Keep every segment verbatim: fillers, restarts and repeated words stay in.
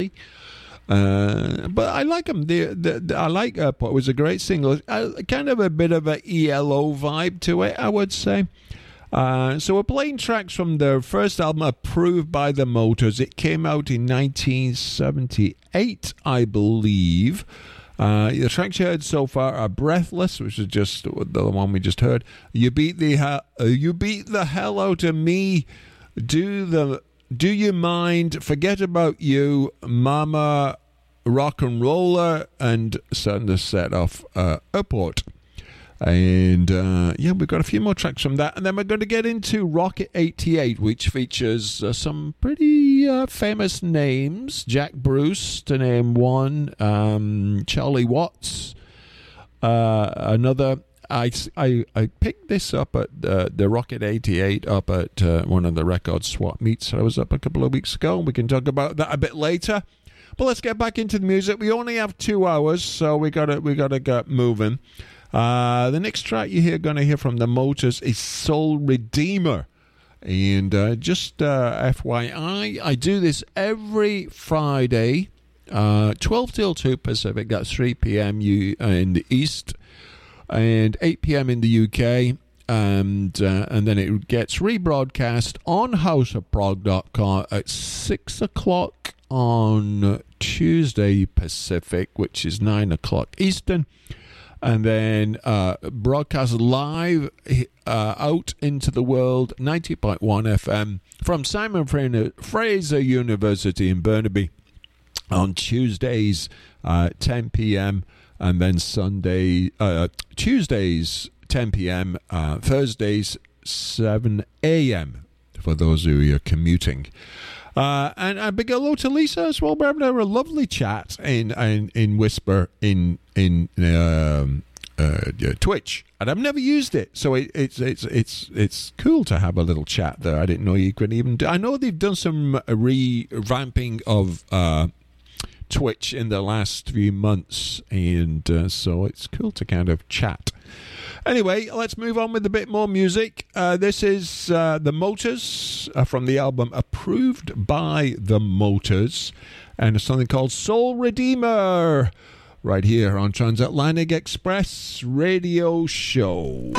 Uh, but I like them. The, the, the, I like Airport. It was a great single. Uh, kind of a bit of a E L O vibe to it, I would say. Uh, so we're playing tracks from their first album, Approved by the Motors. It came out in nineteen seventy-eight, I believe. Uh, the tracks you heard so far are Breathless, which is just the one we just heard. You beat the uh, you beat the hell out of me. Do the Do you mind? Forget about you, Mama, Rock and Roller, and starting to set off uh, Airport. And uh, yeah, we've got a few more tracks from that, and then we're going to get into Rocket eighty-eight, which features uh, some pretty uh, famous names. Jack Bruce, to name one, um, Charlie Watts, uh, another. I, I, I picked this up at uh, the Rocket eighty-eight up at uh, one of the record swap meets I was up a couple of weeks ago. We can talk about that a bit later. But let's get back into the music. We only have two hours, so we gotta we gotta get moving. Uh, the next track you hear going to hear from the Motors is Soul Redeemer. And uh, just uh, F Y I, I do this every Friday, uh, twelve till two Pacific, that's three p.m. U- in the East, and eight p.m. in the U K. And, uh, and then it gets rebroadcast on house of prog dot com at six o'clock on Tuesday Pacific, which is nine o'clock Eastern. And then uh, broadcast live uh, out into the world, ninety point one F M, from Simon Fraser University in Burnaby on Tuesdays, uh, ten p.m., and then Sunday, uh, Tuesdays, ten p.m., uh, Thursdays, seven a.m., for those who are commuting. Uh, and a big hello to Lisa as well. We're having a lovely chat in in, in Whisper in in um, uh, Twitch, and I've never used it, so it, it's it's it's it's cool to have a little chat there. I didn't know you could even do. I know they've done some revamping of uh, Twitch in the last few months, and uh, so it's cool to kind of chat. Anyway, let's move on with a bit more music. Uh, this is uh, The Motors uh, from the album Approved by the Motors, and it's something called Soul Redeemer, right here on Transatlantic Express Radio Show.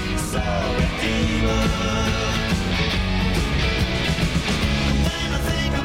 When I think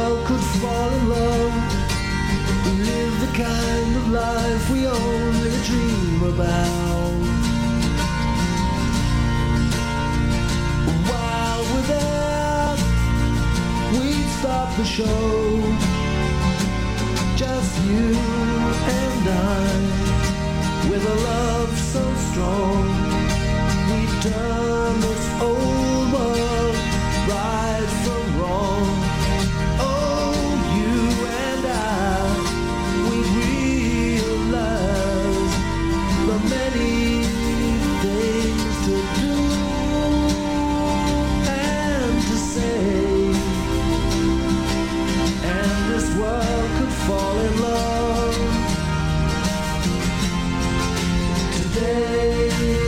world could fall in love, live the kind of life we only dream about. While we're there, we'd stop the show, just you and I, with a love so strong, we'd turn this old world right from wrong. Oh, you and I, we realize the many things to do and to say, and this world could fall in love today.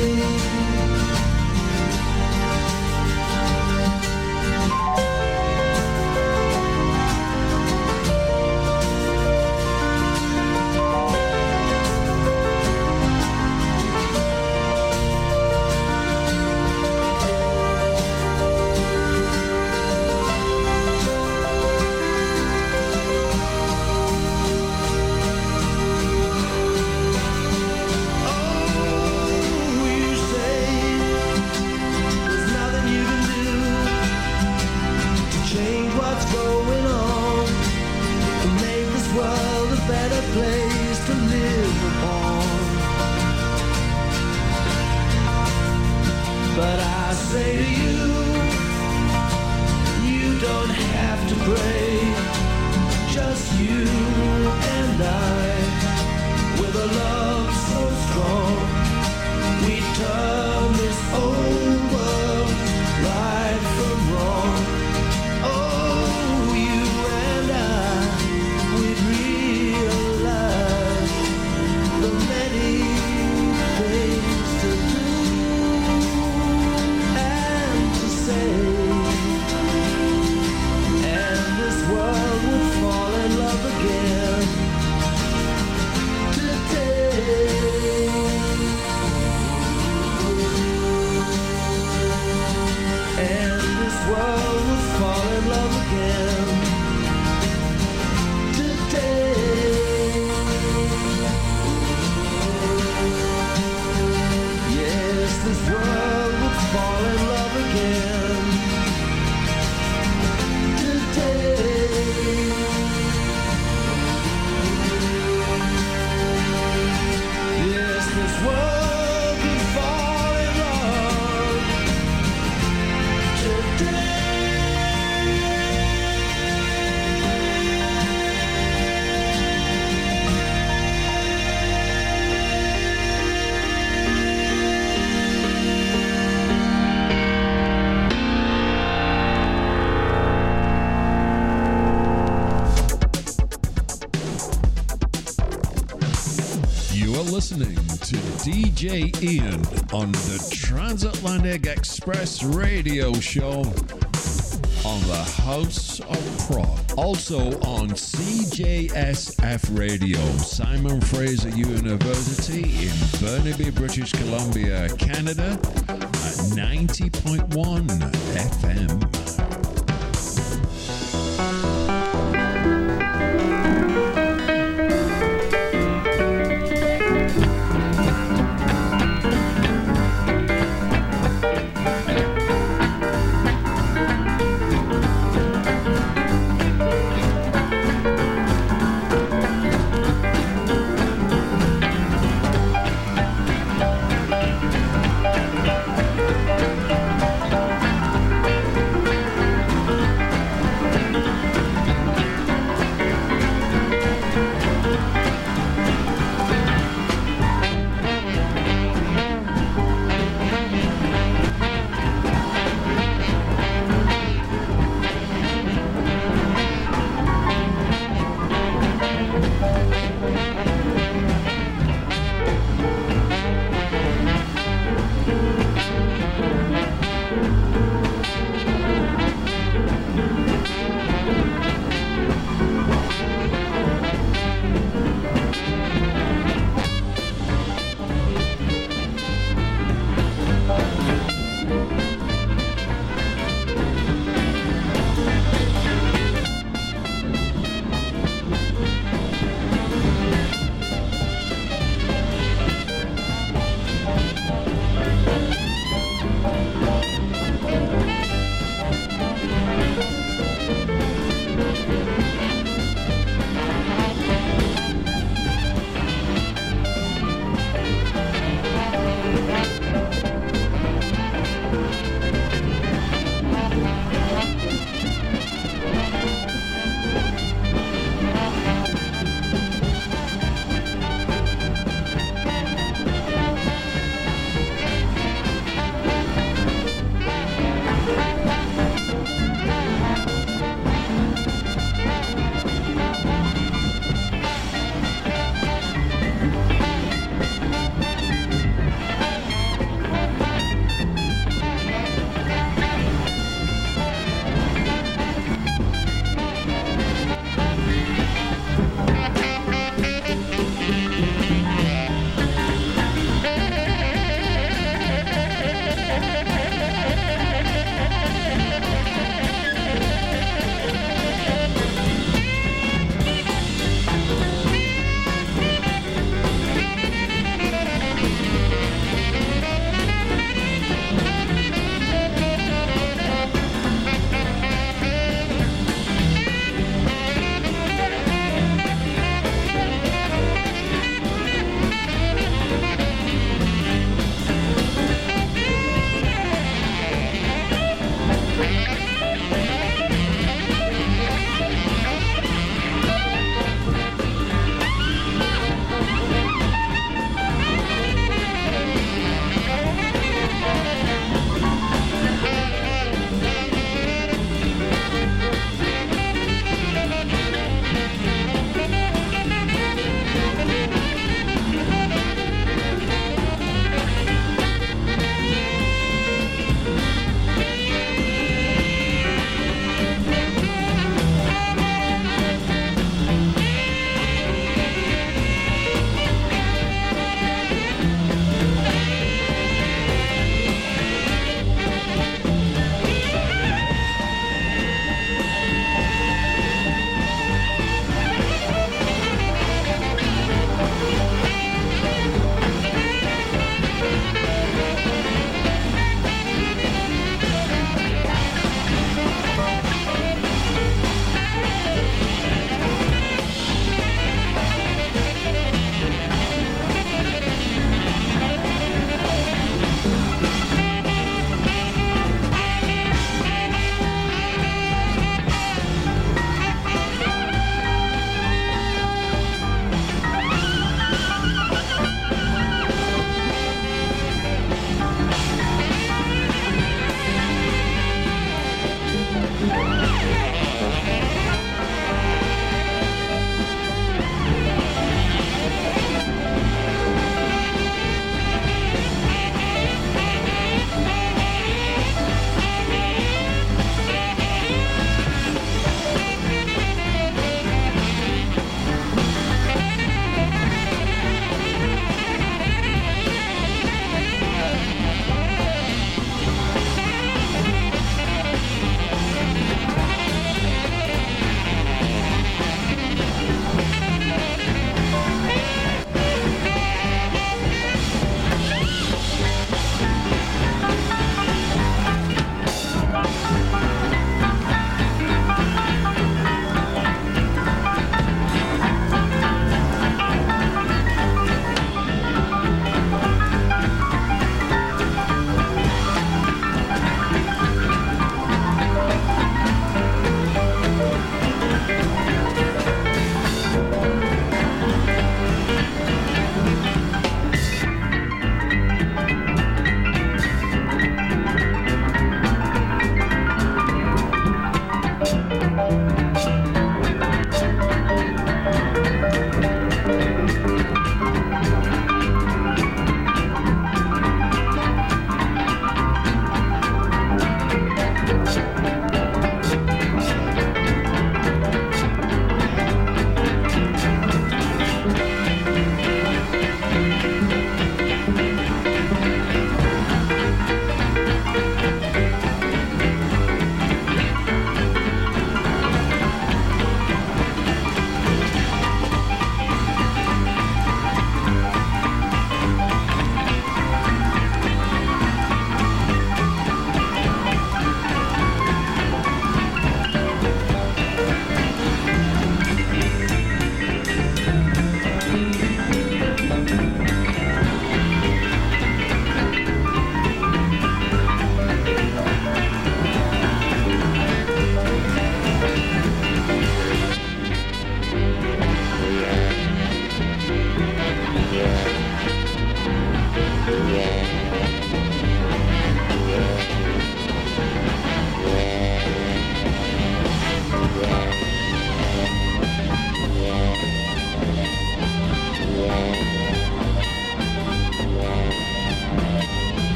Place to live upon. But I say to you, you don't have to pray, just you and I, with a love so strong, we turn this old world right from wrong. Oh, you and I, we'd realize the many things to do and to say, and this world would fall in love again today. And this world would fall in love again today. Yes, this world would fall in love again today. Yes, this world would fall in love today. You are listening to D J Ian on the Transatlantic Express Radio Show on the House of Prog. Also on C J S F Radio, Simon Fraser University in Burnaby, British Columbia, Canada at ninety point one F M.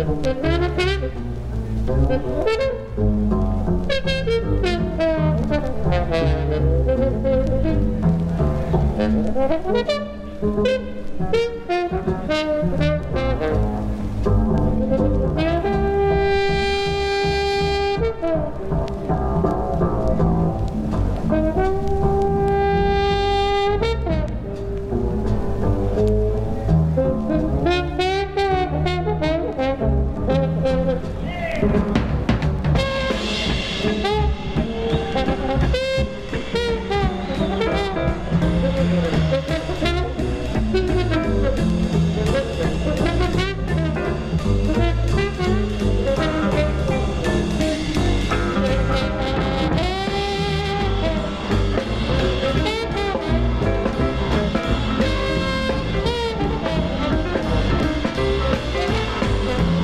Thank you.